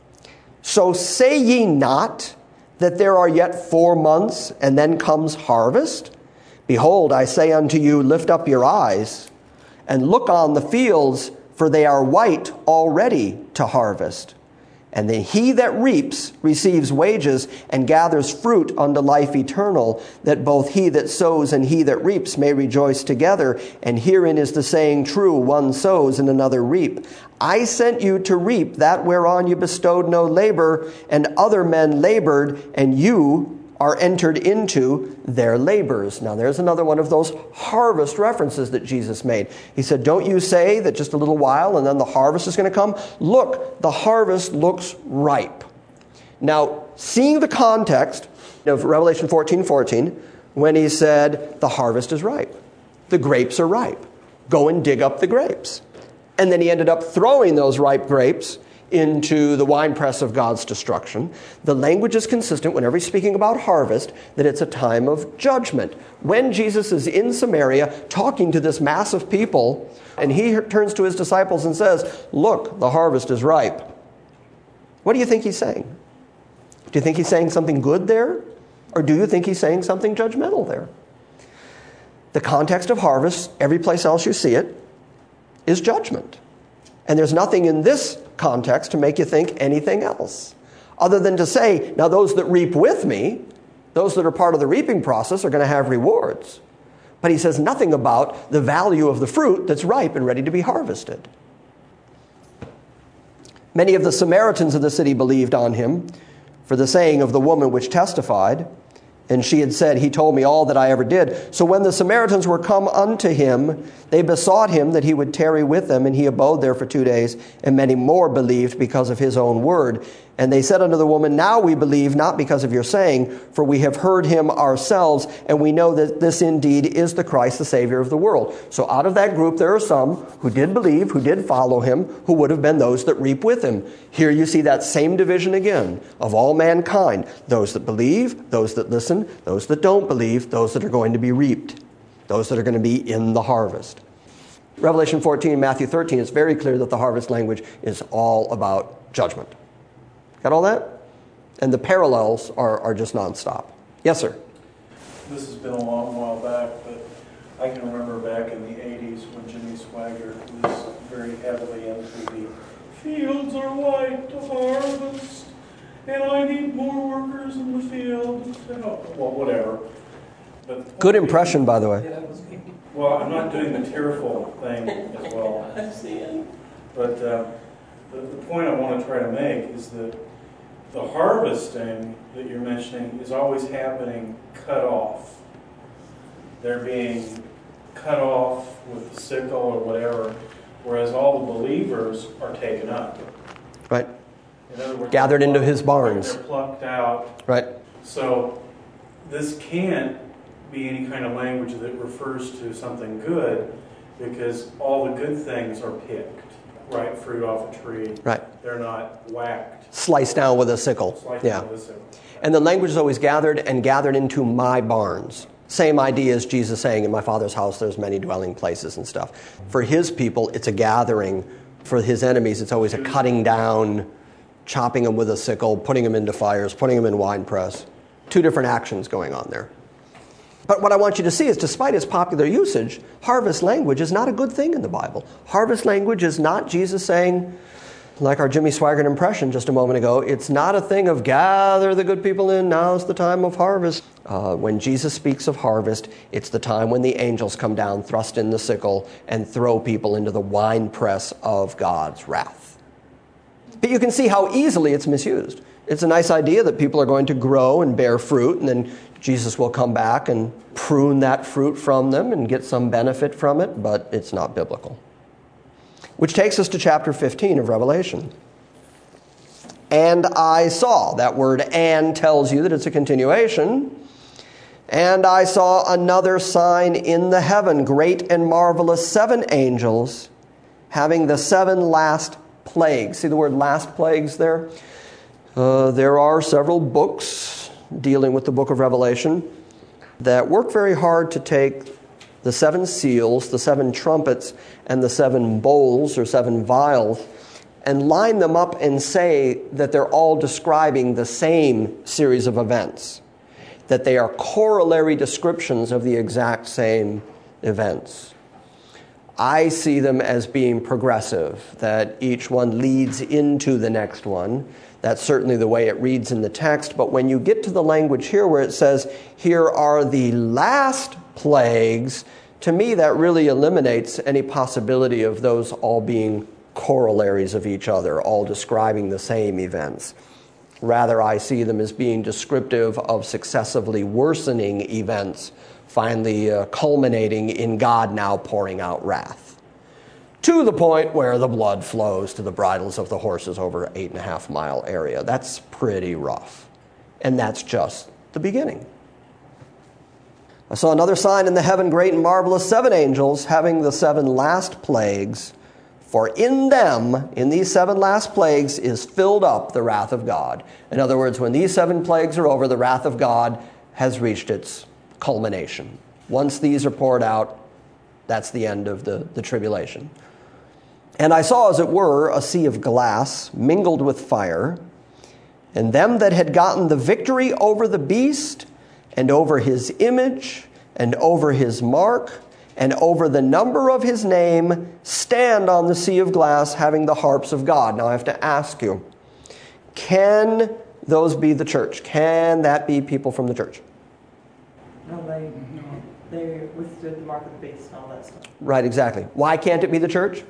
So say ye not that there are yet four months, and then comes harvest? Behold, I say unto you, lift up your eyes, and look on the fields, for they are white already to harvest. And then he that reaps receives wages, and gathers fruit unto life eternal, that both he that sows and he that reaps may rejoice together. And herein is the saying true, one sows and another reap. I sent you to reap that whereon you bestowed no labor, and other men labored, and you are entered into their labors. Now there's another one of those harvest references that Jesus made. He said, don't you say that just a little while and then the harvest is going to come? Look, the harvest looks ripe. Now, seeing the context of Revelation fourteen fourteen, when he said, the harvest is ripe. The grapes are ripe. Go and dig up the grapes. And then he ended up throwing those ripe grapes into the winepress of God's destruction. The language is consistent whenever he's speaking about harvest, that it's a time of judgment. When Jesus is in Samaria talking to this mass of people, and he turns to his disciples and says, look, the harvest is ripe. What do you think he's saying? Do you think he's saying something good there? Or do you think he's saying something judgmental there? The context of harvest, every place else you see it, is judgment. And there's nothing in this context to make you think anything else, other than to say, now those that reap with me, those that are part of the reaping process, are going to have rewards. But he says nothing about the value of the fruit that's ripe and ready to be harvested. Many of the Samaritans of the city believed on him for the saying of the woman which testified, and she had said, he told me all that I ever did. So when the Samaritans were come unto him, they besought him that he would tarry with them, and he abode there for two days, and many more believed because of his own word. And they said unto the woman, now we believe, not because of your saying, for we have heard him ourselves, and we know that this indeed is the Christ, the Savior of the world. So out of that group, there are some who did believe, who did follow him, who would have been those that reap with him. Here you see that same division again of all mankind. Those that believe, those that listen, those that don't believe, those that are going to be reaped, those that are going to be in the harvest. Revelation fourteen, Matthew thirteen, it's very clear that the harvest language is all about judgment. Got all that? And the parallels are, are just nonstop. Yes, sir? This has been a long while back, but I can remember back in the eighties when Jimmy Swaggart was very heavily into the fields are white to harvest, and I need more workers in the field to help. Well, whatever. But good impression, by the way. Well, I'm not doing the tearful thing as well. I see it. But uh, the, the point I want to try to make is that the harvesting that you're mentioning is always happening cut off. They're being cut off with the sickle or whatever, whereas all the believers are taken up. Right. In other words, gathered into his barns. They're plucked out. Right. So this can't be any kind of language that refers to something good, because all the good things are picked. Ripe fruit off a tree. Right. They're not whacked. Sliced down with a sickle. Sliced yeah. down with a sickle. And the language is always gathered and gathered into my barns. Same idea as Jesus saying, in my Father's house there's many dwelling places and stuff. For his people, it's a gathering. For his enemies, it's always a cutting down, chopping them with a sickle, putting them into fires, putting them in wine press. Two different actions going on there. But what I want you to see is, despite its popular usage, harvest language is not a good thing in the Bible. Harvest language is not Jesus saying, like our Jimmy Swaggart impression just a moment ago, it's not a thing of gather the good people in, now's the time of harvest. Uh, when Jesus speaks of harvest, it's the time when the angels come down, thrust in the sickle, and throw people into the winepress of God's wrath. But you can see how easily it's misused. It's a nice idea that people are going to grow and bear fruit, and then Jesus will come back and prune that fruit from them and get some benefit from it, but it's not biblical. Which takes us to chapter fifteen of Revelation. And I saw, that word and tells you that it's a continuation. And I saw another sign in the heaven, great and marvelous, seven angels having the seven last plagues. See the word last plagues there? Uh, there are several books dealing with the book of Revelation that work very hard to take the seven seals, the seven trumpets, and the seven bowls or seven vials and line them up and say that they're all describing the same series of events, that they are corollary descriptions of the exact same events. I see them as being progressive, that each one leads into the next one. That's certainly the way it reads in the text. But when you get to the language here where it says, here are the last plagues, to me that really eliminates any possibility of those all being corollaries of each other, all describing the same events. Rather, I see them as being descriptive of successively worsening events, finally uh, culminating in God now pouring out wrath, to the point where the blood flows to the bridles of the horses over an eight and a half mile area. That's pretty rough. And that's just the beginning. I saw another sign in the heaven, great and marvelous, seven angels having the seven last plagues. For in them, in these seven last plagues, is filled up the wrath of God. In other words, when these seven plagues are over, the wrath of God has reached its culmination. Once these are poured out, that's the end of the, the tribulation. And I saw, as it were, a sea of glass mingled with fire, And them that had gotten the victory over the beast, and over his image, and over his mark, and over the number of his name, stand on the sea of glass, having the harps of God. Now I have to ask you, can those be the church? Can that be people from the church? No, they, they withstood the mark of the beast and all that stuff. Right, exactly. Why can't it be the church?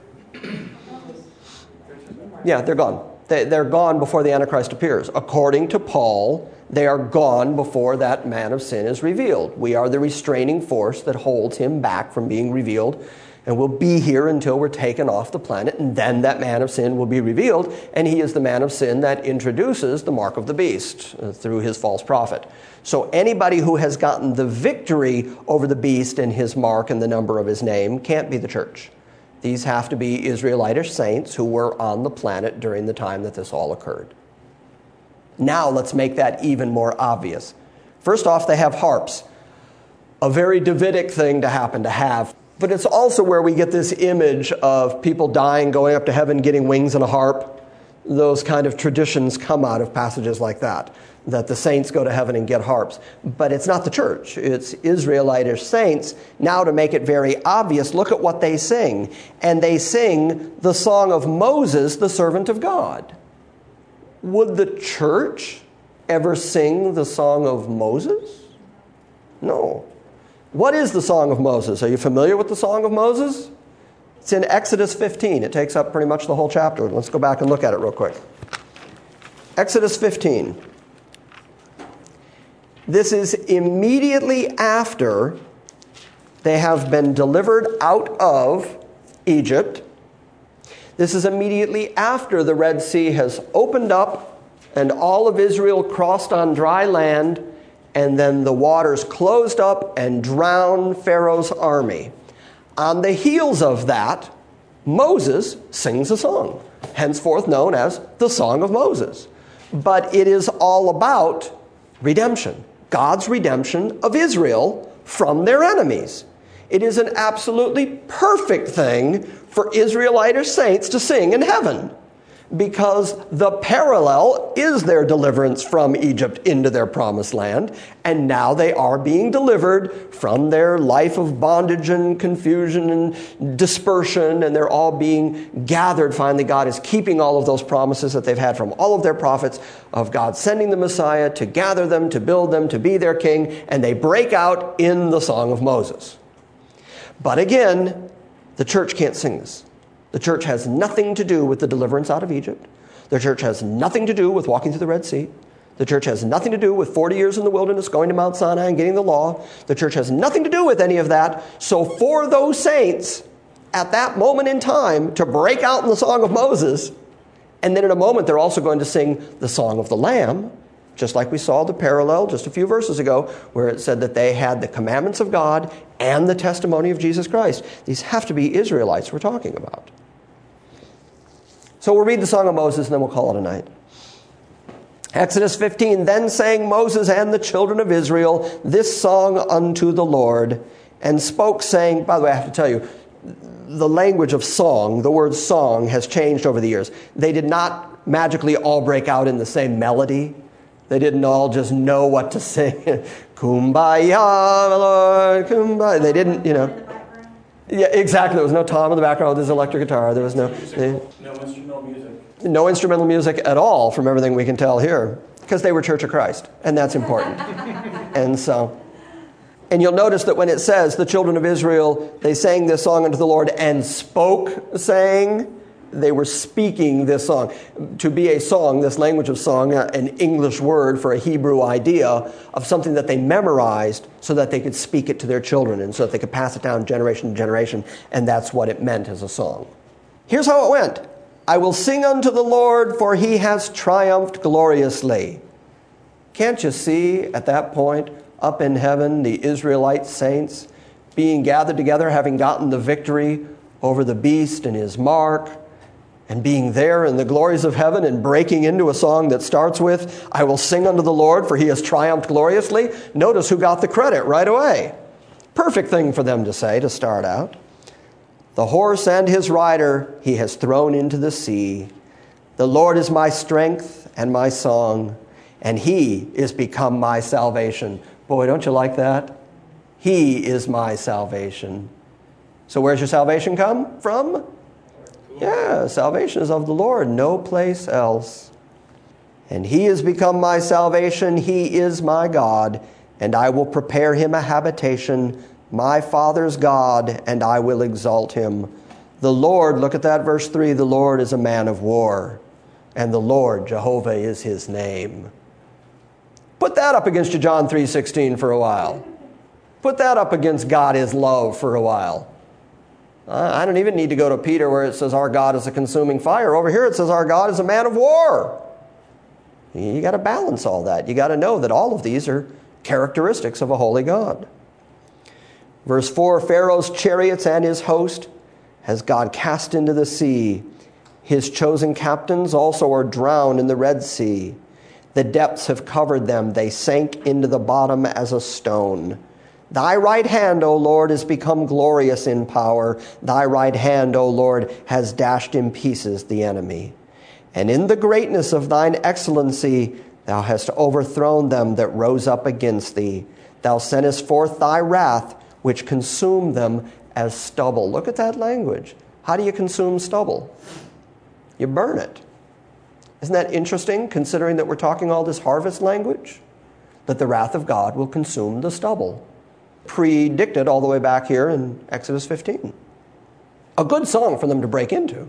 Yeah, they're gone. They, they're gone before the Antichrist appears. According to Paul, they are gone before that man of sin is revealed. We are the restraining force that holds him back from being revealed, and we'll be here until we're taken off the planet, and then that man of sin will be revealed, and he is the man of sin that introduces the mark of the beast uh, through his false prophet. So anybody who has gotten the victory over the beast and his mark and the number of his name can't be the church. These have to be Israelitish saints who were on the planet during the time that this all occurred. Now let's make that even more obvious. First off, they have harps. A very Davidic thing to happen to have. But it's also where we get this image of people dying, going up to heaven, getting wings and a harp. Those kind of traditions come out of passages like that, that the saints go to heaven and get harps. But it's not the church. It's Israelitish saints. Now to make it very obvious, look at what they sing. And they sing the song of Moses, the servant of God. Would the church ever sing the song of Moses? No. What is the song of Moses? Are you familiar with the song of Moses? It's in Exodus fifteen. It takes up pretty much the whole chapter. Let's go back and look at it real quick. Exodus fifteen. This is immediately after they have been delivered out of Egypt. This is immediately after the Red Sea has opened up and all of Israel crossed on dry land, and then the waters closed up and drowned Pharaoh's army. On the heels of that, Moses sings a song, henceforth known as the Song of Moses. But it is all about redemption, God's redemption of Israel from their enemies. It is an absolutely perfect thing for Israelitish saints to sing in heaven, because the parallel is their deliverance from Egypt into their promised land, and now they are being delivered from their life of bondage and confusion and dispersion, and they're all being gathered. Finally, God is keeping all of those promises that they've had from all of their prophets of God sending the Messiah to gather them, to build them, to be their king, and they break out in the Song of Moses. But again, the church can't sing this. The church has nothing to do with the deliverance out of Egypt. The church has nothing to do with walking through the Red Sea. The church has nothing to do with forty years in the wilderness, going to Mount Sinai and getting the law. The church has nothing to do with any of that. So for those saints, at that moment in time, to break out in the Song of Moses, and then in a moment they're also going to sing the Song of the Lamb, just like we saw the parallel just a few verses ago, where it said that they had the commandments of God and the testimony of Jesus Christ. These have to be Israelites we're talking about. So we'll read the Song of Moses and then we'll call it a night. Exodus fifteen, then sang Moses and the children of Israel this song unto the Lord, and spoke, saying, by the way, I have to tell you, the language of song, the word song, has changed over the years. They did not magically all break out in the same melody. They didn't all just know what to sing. Kumbaya, Lord, kumbaya. They didn't, you know. Yeah, exactly. There was no tom in the background. There's electric guitar. There was no... They, No instrumental music. No instrumental music at all, from everything we can tell here, because they were Church of Christ, and that's important. And so, and you'll notice that when it says the children of Israel, they sang this song unto the Lord and spoke, saying, they were speaking this song. To be a song, this language of song, an English word for a Hebrew idea of something that they memorized so that they could speak it to their children and so that they could pass it down generation to generation, and that's what it meant as a song. Here's how it went. I will sing unto the Lord, for he has triumphed gloriously. Can't you see at that point, up in heaven, the Israelite saints being gathered together, having gotten the victory over the beast and his mark, and being there in the glories of heaven and breaking into a song that starts with, I will sing unto the Lord, for he has triumphed gloriously. Notice who got the credit right away. Perfect thing for them to say to start out. The horse and his rider he has thrown into the sea. The Lord is my strength and my song, and he is become my salvation. Boy, don't you like that? He is my salvation. So where's your salvation come from? Yeah, salvation is of the Lord, no place else. And he has become my salvation. He is my God, and I will prepare him a habitation, my Father's God, and I will exalt him. The Lord, look at that verse three, the Lord is a man of war, and the Lord, Jehovah, is his name. Put that up against your John three sixteen for a while. Put that up against God is love for a while. Uh, I don't even need to go to Peter where it says our God is a consuming fire. Over here it says our God is a man of war. You got to balance all that. You got to know that all of these are characteristics of a holy God. Verse four, Pharaoh's chariots and his host has God cast into the sea. His chosen captains also are drowned in the Red Sea. The depths have covered them. They sank into the bottom as a stone. Thy right hand, O Lord, has become glorious in power. Thy right hand, O Lord, has dashed in pieces the enemy. And in the greatness of thine excellency, thou hast overthrown them that rose up against thee. Thou sentest forth thy wrath, which consumed them as stubble. Look at that language. How do you consume stubble? You burn it. Isn't that interesting, considering that we're talking all this harvest language? That the wrath of God will consume the stubble. Predicted all the way back here in Exodus fifteen. A good song for them to break into.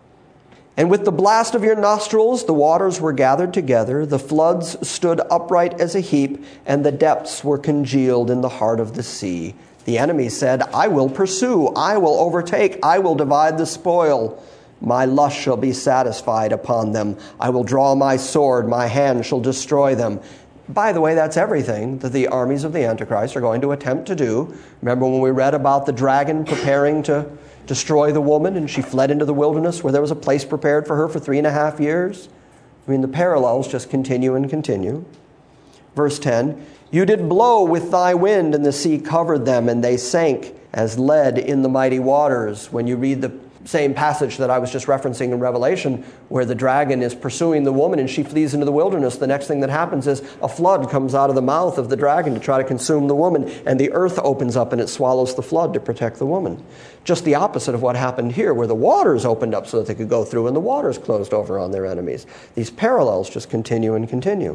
And with the blast of your nostrils, the waters were gathered together, the floods stood upright as a heap, and the depths were congealed in the heart of the sea. The enemy said, I will pursue, I will overtake, I will divide the spoil. My lust shall be satisfied upon them. I will draw my sword, my hand shall destroy them. By the way, that's everything that the armies of the Antichrist are going to attempt to do. Remember when we read about the dragon preparing to destroy the woman, and she fled into the wilderness where there was a place prepared for her for three and a half years? I mean, the parallels just continue and continue. Verse ten, you did blow with thy wind, and the sea covered them, and they sank as lead in the mighty waters. When you read the same passage that I was just referencing in Revelation, where the dragon is pursuing the woman and she flees into the wilderness, the next thing that happens is a flood comes out of the mouth of the dragon to try to consume the woman, and the earth opens up and it swallows the flood to protect the woman. Just the opposite of what happened here, where the waters opened up so that they could go through and the waters closed over on their enemies. These parallels just continue and continue.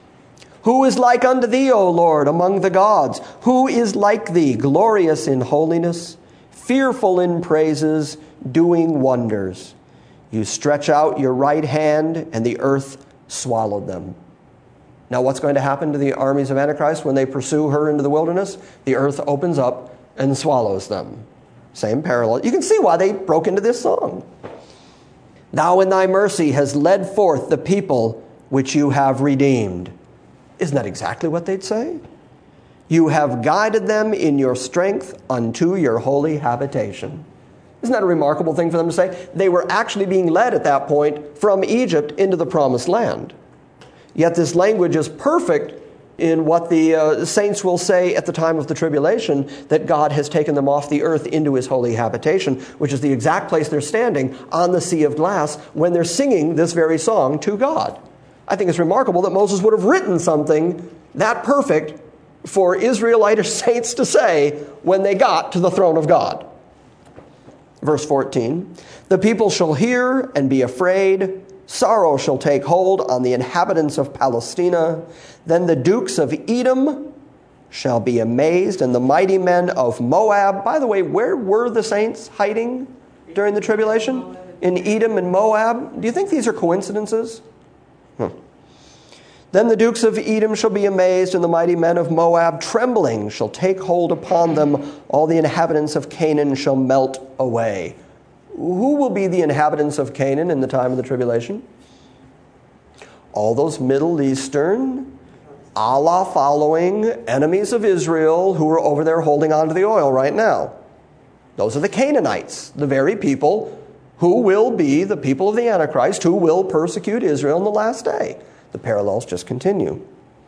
Who is like unto thee, O Lord, among the gods? Who is like thee, glorious in holiness, fearful in praises, doing wonders? You stretch out your right hand, and the earth swallowed them. Now, what's going to happen to the armies of Antichrist when they pursue her into the wilderness? The earth opens up and swallows them. Same parallel. You can see why they broke into this song. Thou in thy mercy hast led forth the people which you have redeemed. Isn't that exactly what they'd say? You have guided them in your strength unto your holy habitation. Isn't that a remarkable thing for them to say? They were actually being led at that point from Egypt into the promised land. Yet this language is perfect in what the uh, saints will say at the time of the tribulation, that God has taken them off the earth into his holy habitation, which is the exact place they're standing on the sea of glass when they're singing this very song to God. I think it's remarkable that Moses would have written something that perfect for Israelite saints to say when they got to the throne of God. Verse fourteen, the people shall hear and be afraid. Sorrow shall take hold on the inhabitants of Palestina. Then the dukes of Edom shall be amazed, and the mighty men of Moab. By the way, where were the saints hiding during the tribulation? In Edom and Moab. Do you think these are coincidences? Hmm. Then the dukes of Edom shall be amazed, and the mighty men of Moab trembling shall take hold upon them. All the inhabitants of Canaan shall melt away. Who will be the inhabitants of Canaan in the time of the tribulation? All those Middle Eastern, Allah following enemies of Israel who are over there holding on to the oil right now. Those are the Canaanites, the very people who will be the people of the Antichrist, who will persecute Israel in the last day. The parallels just continue.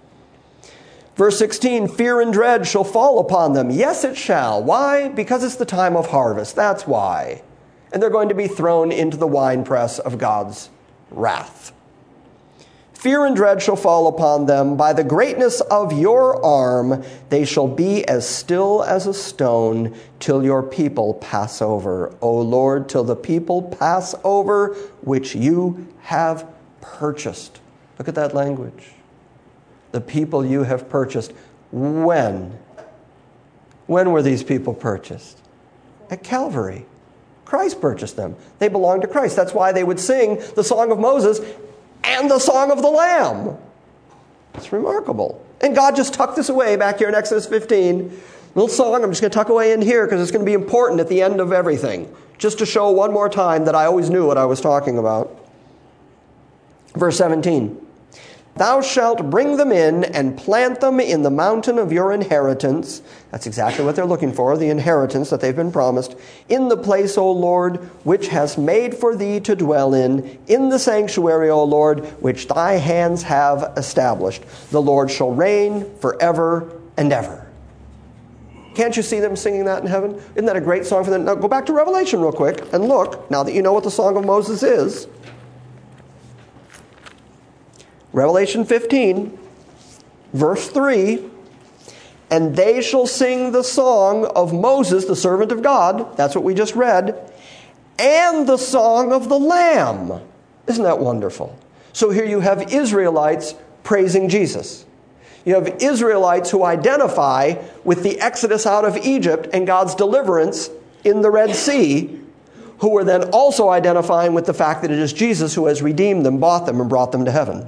Verse sixteen, fear and dread shall fall upon them. Yes, it shall. Why? Because it's the time of harvest. That's why. And they're going to be thrown into the winepress of God's wrath. Fear and dread shall fall upon them. By the greatness of your arm, they shall be as still as a stone till your people pass over. O Lord, till the people pass over, which you have purchased. Look at that language. The people you have purchased. When? When were these people purchased? At Calvary. Christ purchased them. They belong to Christ. That's why they would sing the Song of Moses and the Song of the Lamb. It's remarkable. And God just tucked this away back here in Exodus fifteen. Little song I'm just going to tuck away in here because it's going to be important at the end of everything. Just to show one more time that I always knew what I was talking about. Verse seventeen. Thou shalt bring them in and plant them in the mountain of your inheritance. That's exactly what they're looking for, the inheritance that they've been promised. In the place, O Lord, which hast made for thee to dwell in, in the sanctuary, O Lord, which thy hands have established. The Lord shall reign forever and ever. Can't you see them singing that in heaven? Isn't that a great song for them? Now go back to Revelation real quick and look, now that you know what the Song of Moses is. Revelation fifteen, verse three, and they shall sing the song of Moses, the servant of God, that's what we just read, and the song of the Lamb. Isn't that wonderful? So here you have Israelites praising Jesus. You have Israelites who identify with the exodus out of Egypt and God's deliverance in the Red Sea, who are then also identifying with the fact that it is Jesus who has redeemed them, bought them, and brought them to heaven.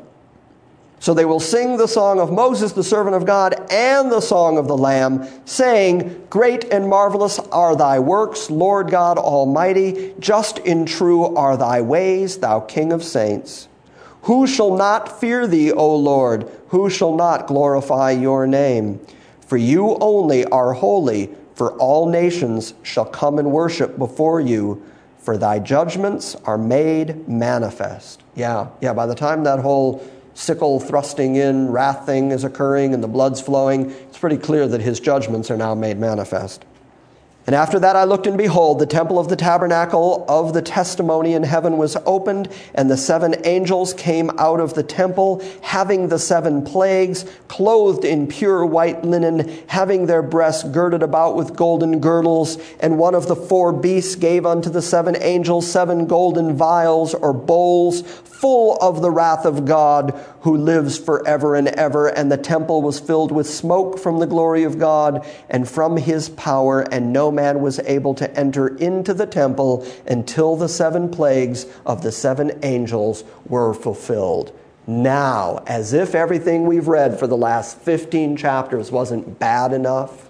So they will sing the song of Moses, the servant of God, and the song of the Lamb, saying, Great and marvelous are thy works, Lord God Almighty. Just and true are thy ways, thou King of saints. Who shall not fear thee, O Lord? Who shall not glorify your name? For you only are holy, for all nations shall come and worship before you, for thy judgments are made manifest. Yeah, yeah, by the time that whole sickle thrusting in, wrath thing is occurring and the blood's flowing, it's pretty clear that his judgments are now made manifest. And after that I looked, and behold, the temple of the tabernacle of the testimony in heaven was opened, and the seven angels came out of the temple, having the seven plagues, clothed in pure white linen, having their breasts girded about with golden girdles. And one of the four beasts gave unto the seven angels seven golden vials or bowls, full of the wrath of God, who lives forever and ever. And the temple was filled with smoke from the glory of God and from his power, and no man was able to enter into the temple until the seven plagues of the seven angels were fulfilled. Now, as if everything we've read for the last fifteen chapters wasn't bad enough,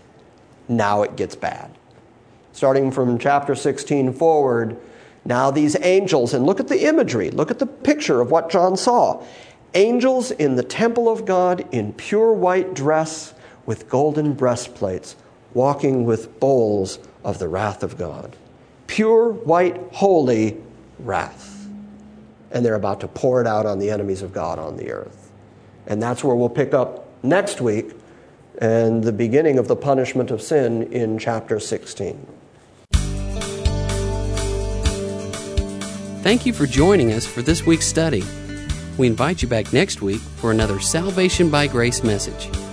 now it gets bad. Starting from chapter sixteen forward, now these angels, and look at the imagery, look at the picture of what John saw. Angels in the temple of God in pure white dress with golden breastplates, walking with bowls of the wrath of God. Pure, white, holy wrath. And they're about to pour it out on the enemies of God on the earth. And that's where we'll pick up next week, and the beginning of the punishment of sin in chapter sixteen. Thank you for joining us for this week's study. We invite you back next week for another Salvation by Grace message.